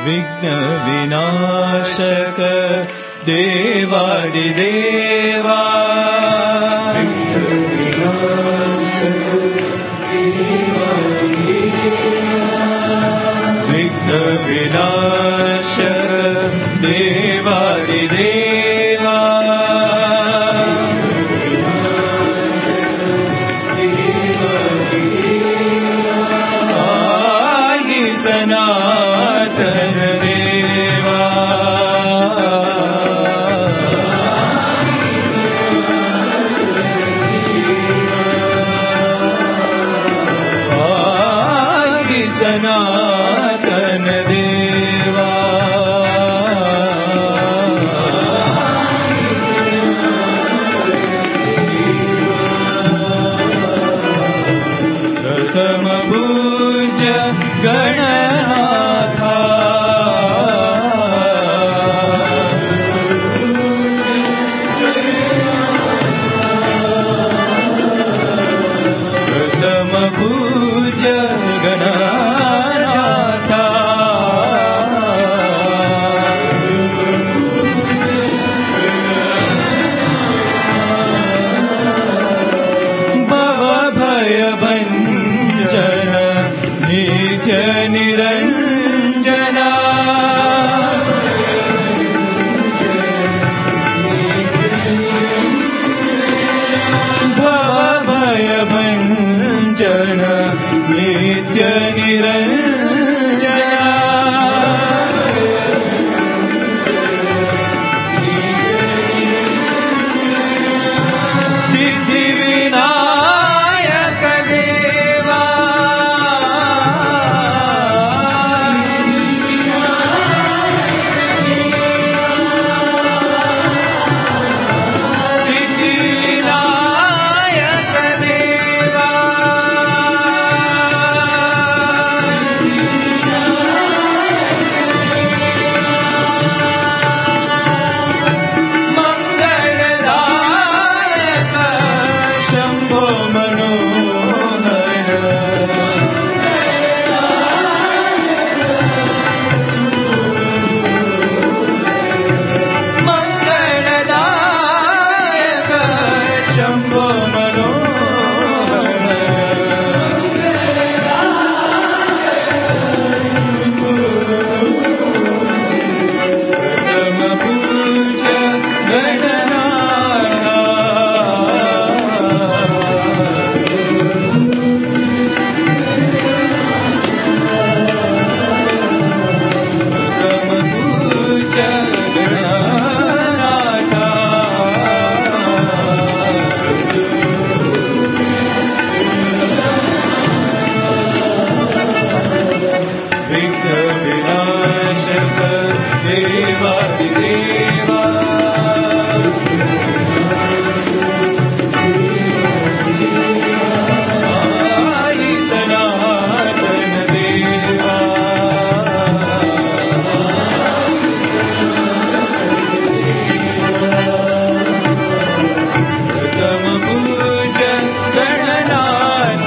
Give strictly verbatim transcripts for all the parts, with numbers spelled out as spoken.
विघ्न विनाशक देवादिदेवा विघ्न विनाशक देवादिदेवा आदि सनातन देवा आदि सनातन देवा प्रथम पूज्य गणनाथा प्रथम पूज्य गणनाथा भवभयभञ्जन नित्य निरञ्जना भवभयभञ्जन नित्य निरञ्जना सिद्धिविनायक देवा सिद्धिविनायक देवा मंगलदायक शंभो मनोहर मंगलदायक शंभो मनोहर प्रथम पूज्य गणनाथ प्रथम पूज्य गणनाथ विघ्न विनाशक देवादिदेवा आदि सनातन देवा प्रथम पूज्य गणनाथ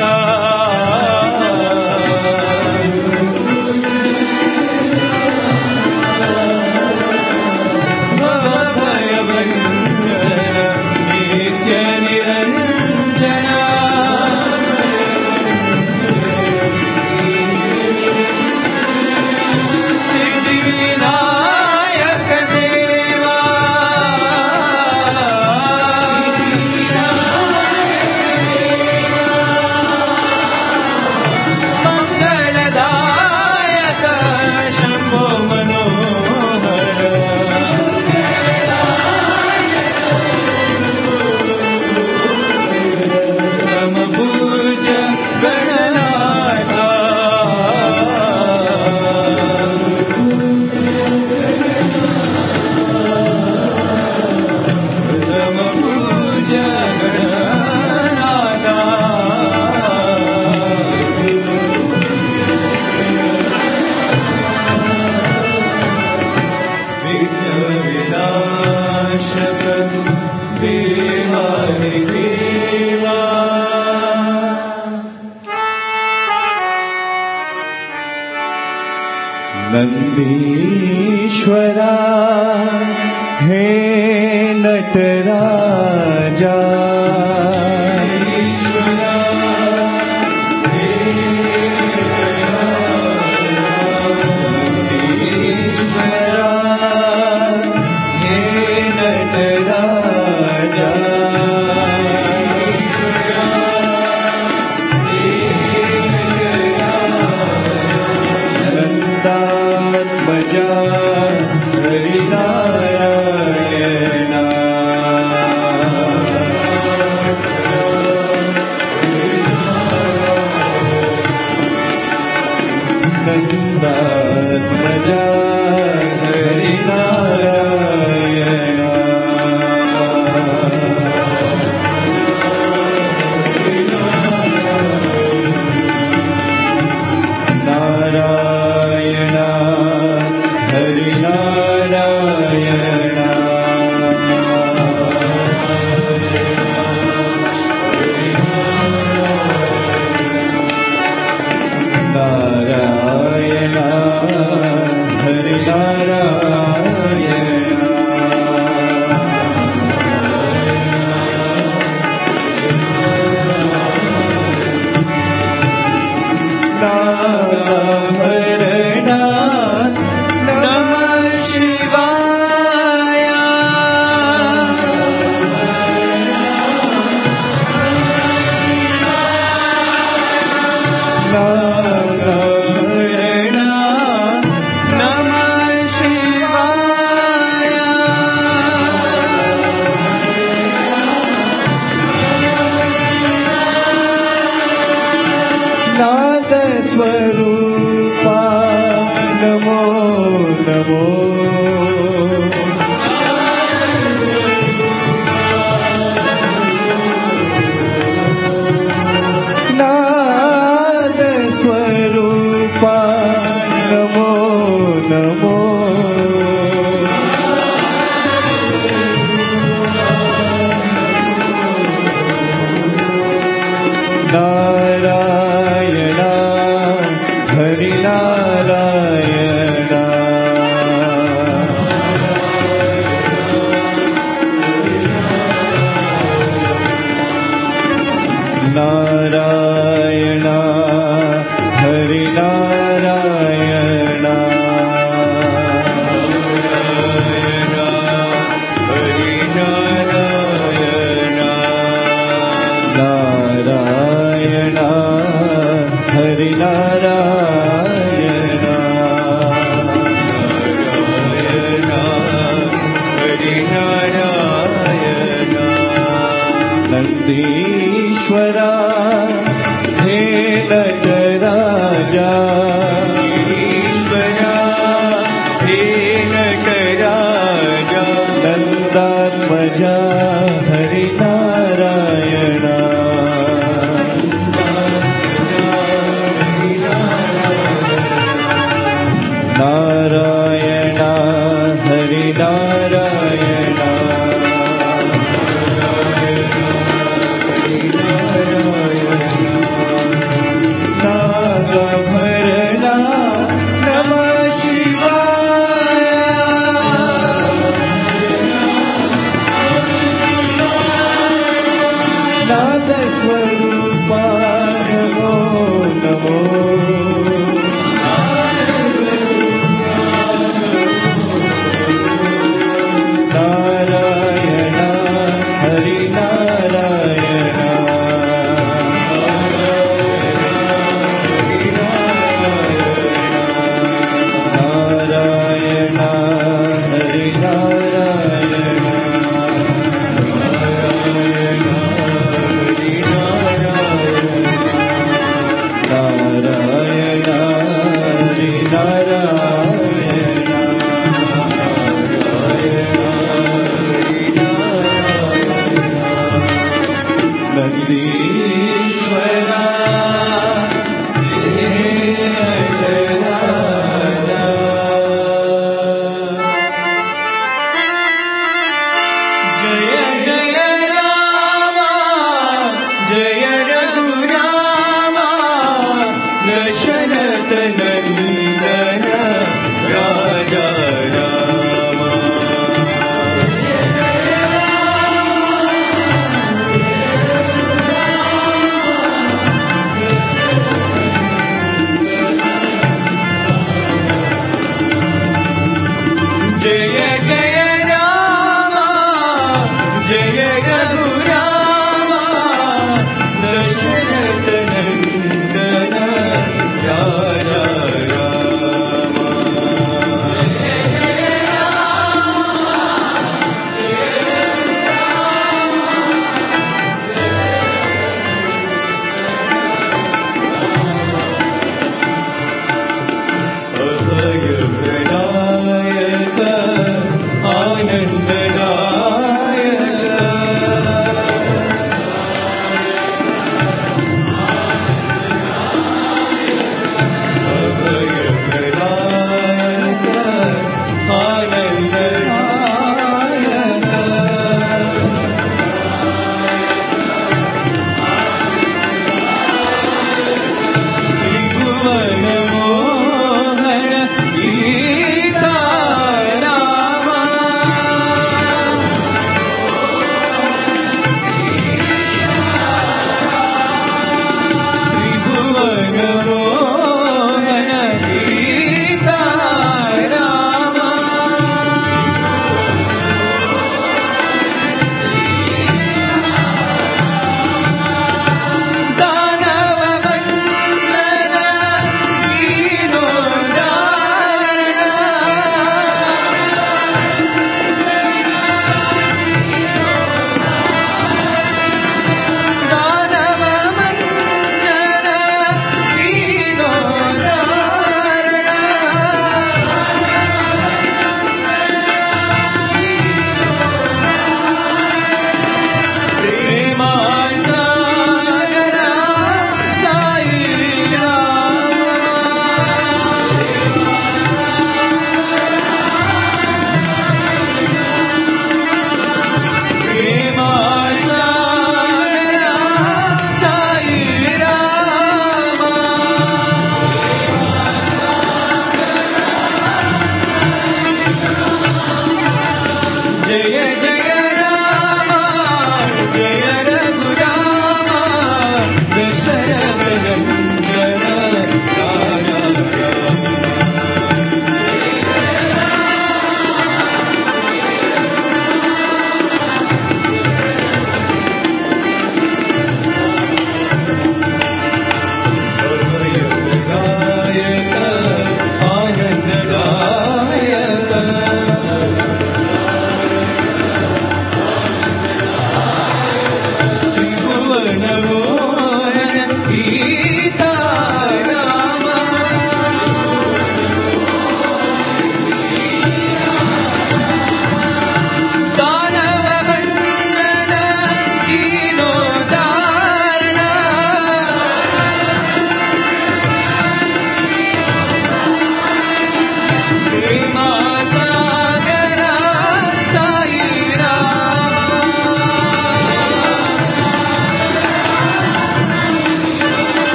नंदीश्वरा हे नटराजा स्वरूपा नमो नमो नाद स्वरूपा नमो नमो नारायण हरिनारायण नारायण हरिनारायण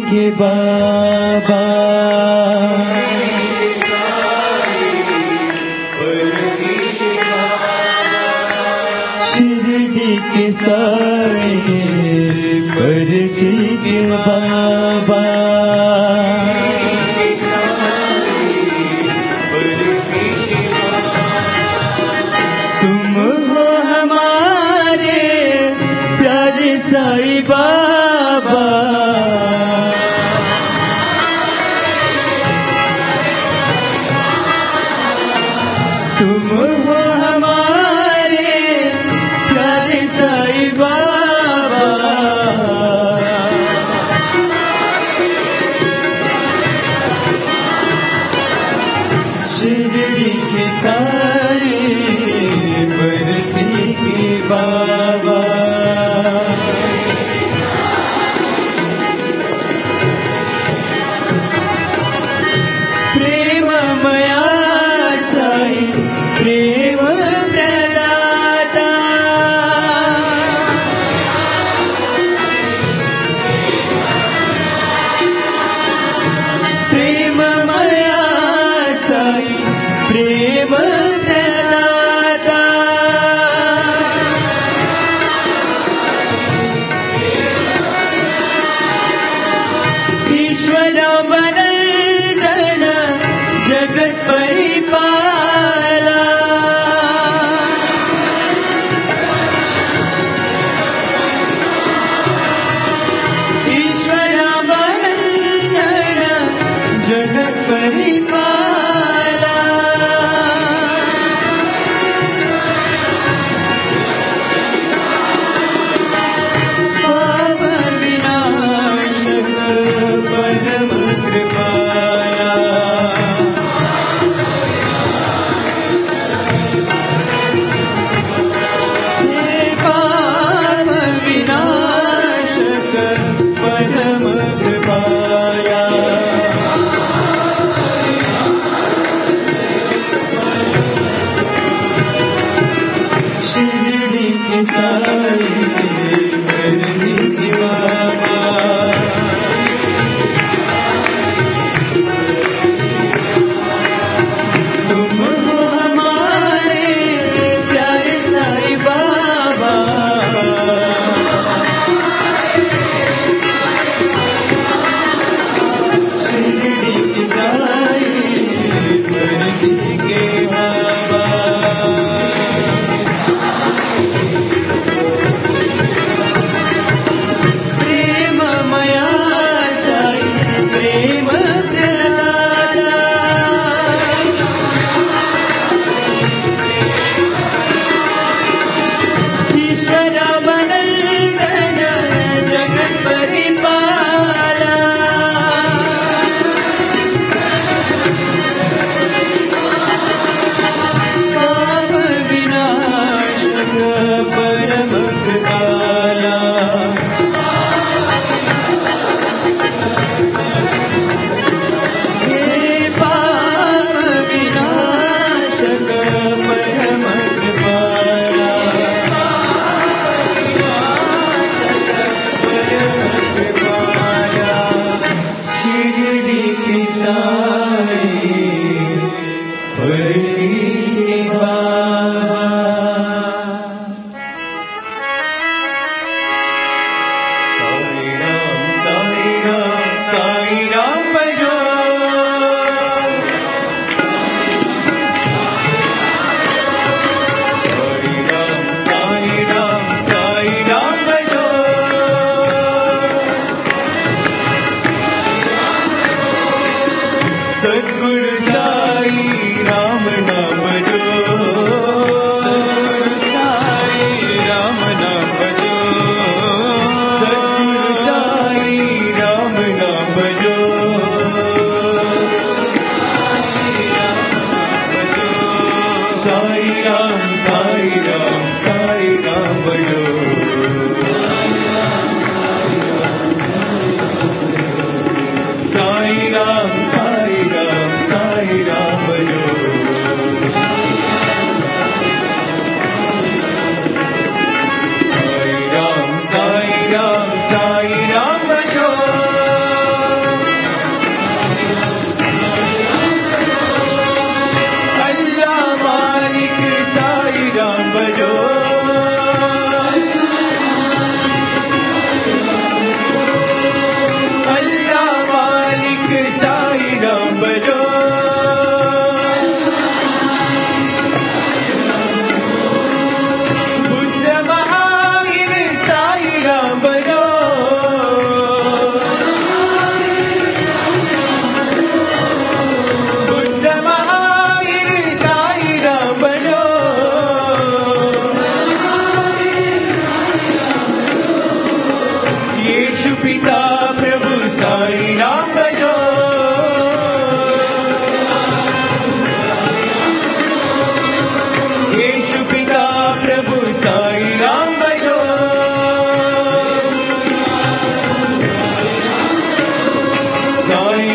के बाबा शिरडी के साए परती के बाबा तुम हो हमारे प्यारे साईं बाबा तुम हो हमारे प्यारे साईं बाबा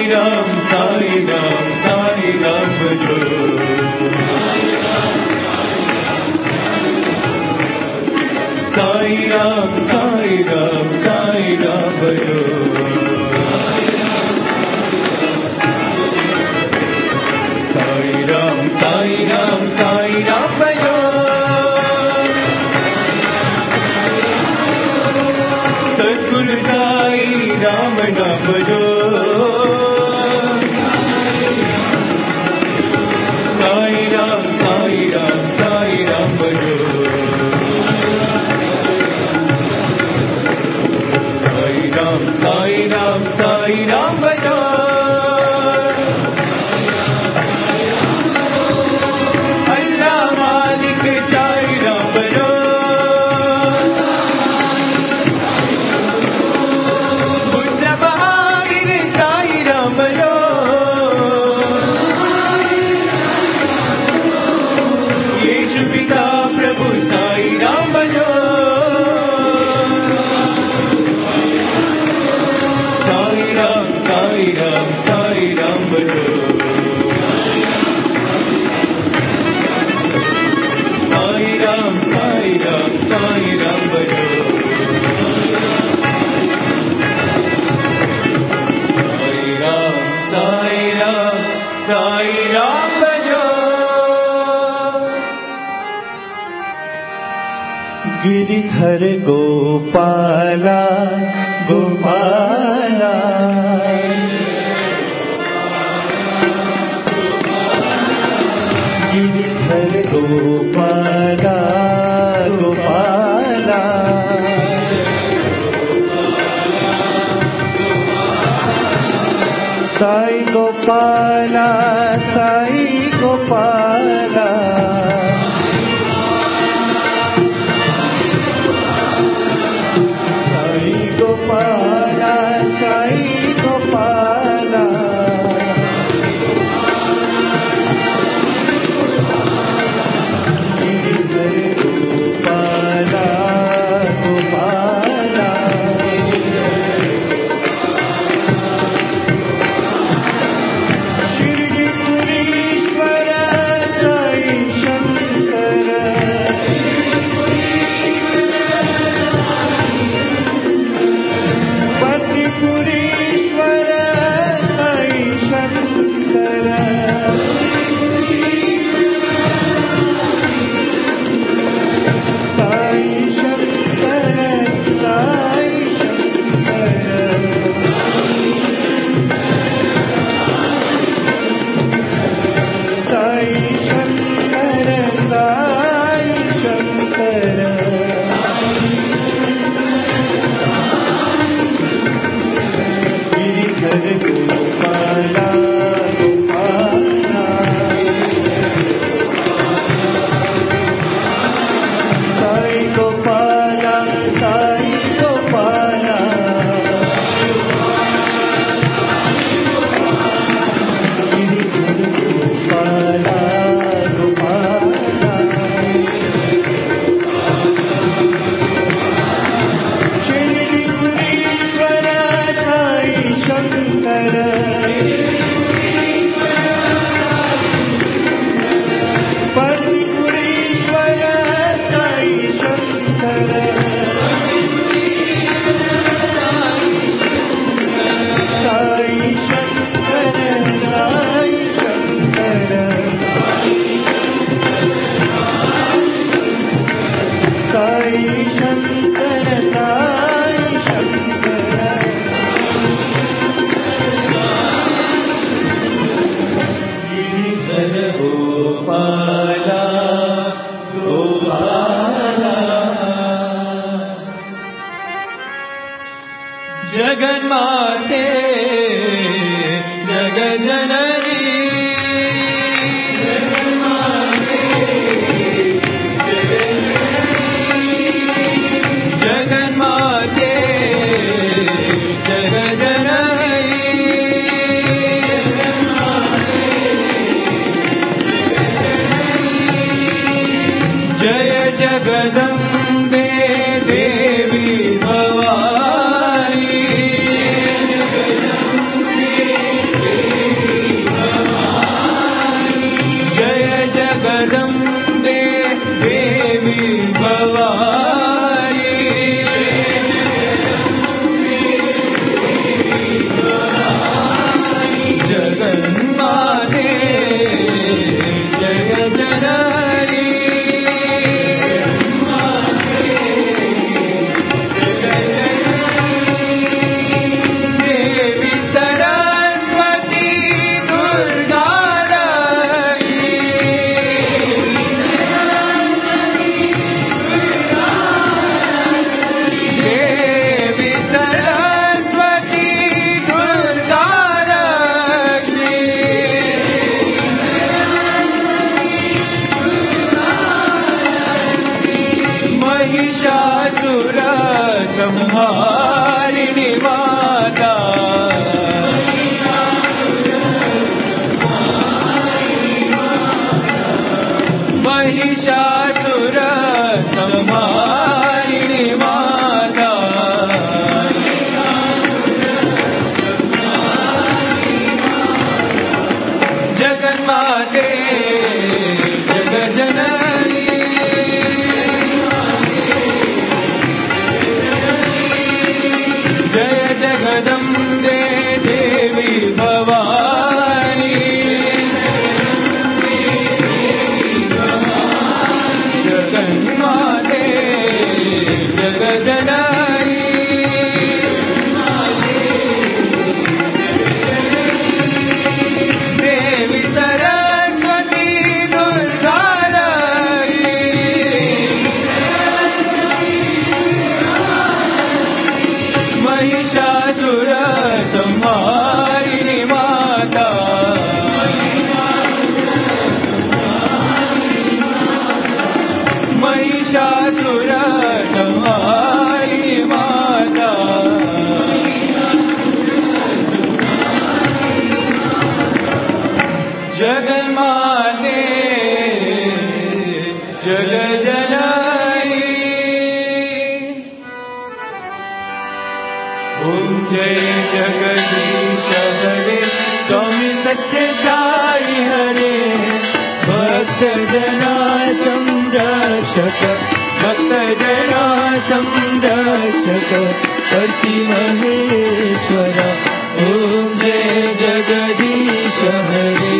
राम साई राम साई राम भजो साई राम साई राम साई राम भजो साई राम साई राम साई राम भजो सद्गुरु साई राम नाम भजो साई राम साई राम साई राम भजो साई राम साई राम साई राम भजो अल्लाह मालिक साई राम भजो बुद्ध महावीर साई राम भजो यीशु पिता प्रभु साई राम भजो साई राम साई राम साई राम भजो साई राम साई राम साई राम भजो साई राम साई राम साई राम भजो गिरिधर गोपाला गोपाला गिरिधर गोपाला गोपाला साई गोपाला साई गोपाला साई गोपाला साई गोपाला गिरिधर गोपाला गोपाला शिरडीपुरीश्वर साई शंकर पतिपुरीश्वर साई शंकर साई शंकर साई शंकर साई शंकर साई शंकर गिरिधर गोपाला गोपाला साई गोपाला साई गोपाला गिरिधर गोपाला गोपाला शिरडीपुरीश्वर साई शंकर पतिपुरीश्वर साई शंकर साई शंकर साई शंकर साई शंकर साई शंकर गिरिधर गोपाला गोपाला जगन्माते जगज्जननी जगन्माते जगज्जननी जय जगदम्बे देवी भवानी वन्दे देवी भवानी जगन्माते जगजननी देवी सरस्वती दुर्गा महिषासुर संहारिणी माता महिषासुर संहारिणी माता जगन्माते जगजननी ओम जय जगदीश हरे स्वामी सत्य साई हरे भक्त जना संरक्षक भक्त जना संरक्षक पति महेश्वर ओम जय जगदीश हरे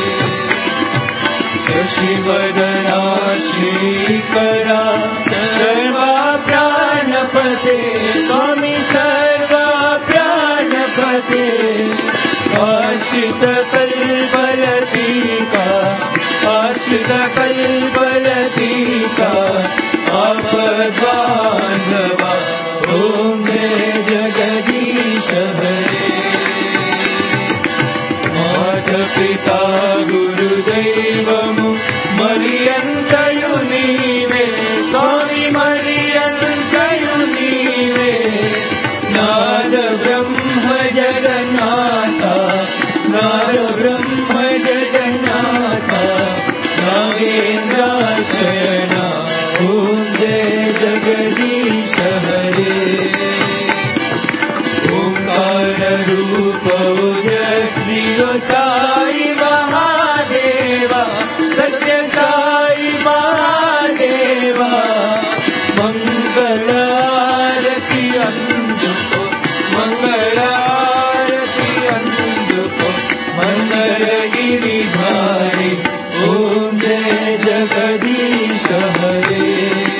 शशिवदना श्रीकरा सर्वा प्राणपते स्वामी सर्वा प्राणपते आश्रित कल्पलतिका आश्रित कल्पलतिका आपद्बान्धवा ओम जय जगदीश हरे माता पिता गुरुदैवमु मरियन्तयु नीवे स्वामी मरियन्तयु नीवे नाद ब्रह्म जगन्नाथ नाद ब्रह्म जगन्नाथ नागेन्द्राशयना ओम जय जगदीश हरे ओंकार रूप ओजस्वी साई महादेवा सत्य साई महादेवा मंगल आरती अंधुको मंगल आरती अंधुको मंगल गिरिधारी ओम जय जगदीश हरे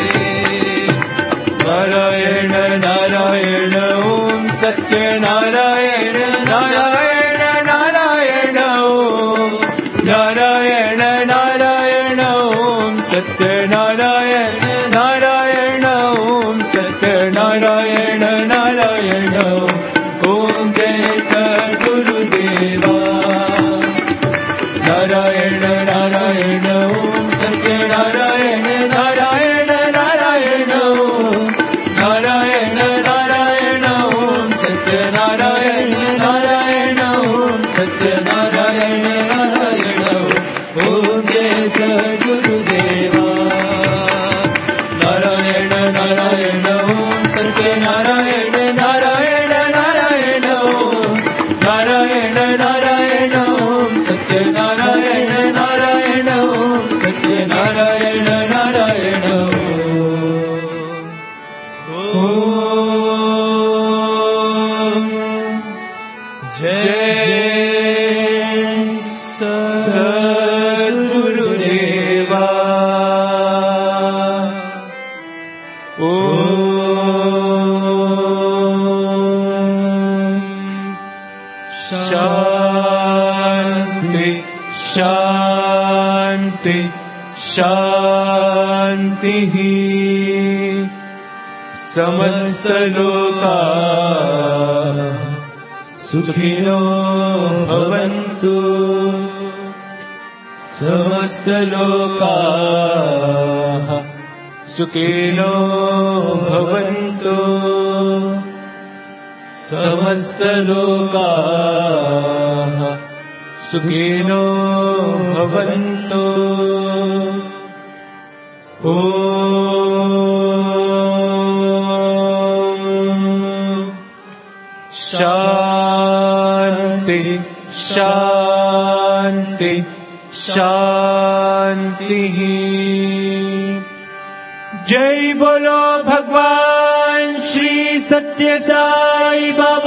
नारायण नारायण ओम सत्य नारायण नारायण नारायण ओम नारायण नारायण ओम सत्य नारायण नारायण ओम सत्य नारायण नारायण ओम जय सद्गुरुदेवा नारायण नारायण ओम सत्य नारायण नारायण नारायण ओम नारायण नारायण ओम सत्य नारायण नारायण ओम सत्य नारायण नारायण ओम जय सद्गुरुदेवा नारायण नारायण ओम सत्य नारायण नारायण नारायण ओम नारायण नारायण ओम सत्य नारायण नारायण ओम सत्य नारायण नारायण ओम जय सद्गुरुदेवा ओम शांति शांति शांति समस्त लोका सुखिनो भवन्तु समस्त लोकाः सुखिनो भवन्तु समस्त लोकाः सुखिनो भवन्तु ओम शांति शांति शांति। जय बोलो भगवान श्री सत्य साई बाबा।